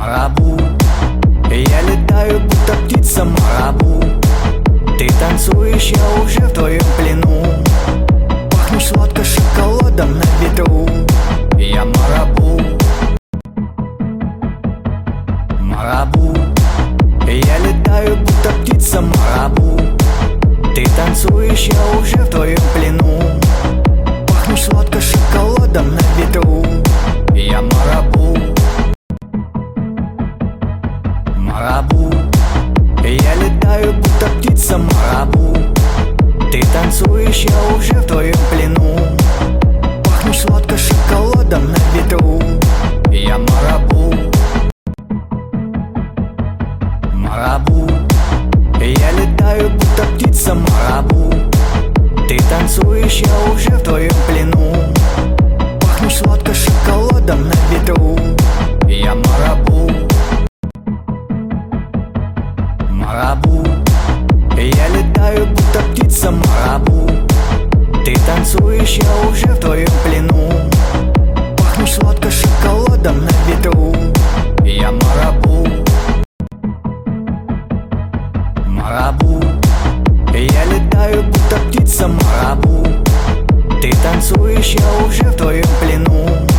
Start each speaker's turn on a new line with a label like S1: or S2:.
S1: Марабу, я летаю, будто птица Марабу. Ты танцуешь, я уже в твоем плену. Пахнешь сладко шоколадом на ветру. Я Марабу. Марабу, я летаю, будто птица Марабу. Ты танцуешь, я уже в твоем плену. Пахнешь сладко шоколадом на ветру. Я Марабу. Марабу, я летаю, будто птица Марабу. Ты танцуешь, я уже в твоем плену. Пахнешь сладко шоколадом на ветру. Я Марабу. Марабу, я летаю, будто птица Марабу. Ты танцуешь, я уже в твоем плену. Пахнешь сладко шоколадом на ветру. Я Марабу. Марабу, я летаю, будто птица Марабу. Ты танцуешь, я уже в твоем плену. Пахнешь сладко шоколадом на ветру. Я Марабу. Марабу, я летаю, будто птица Марабу. Ты танцуешь, я уже в твоем плену.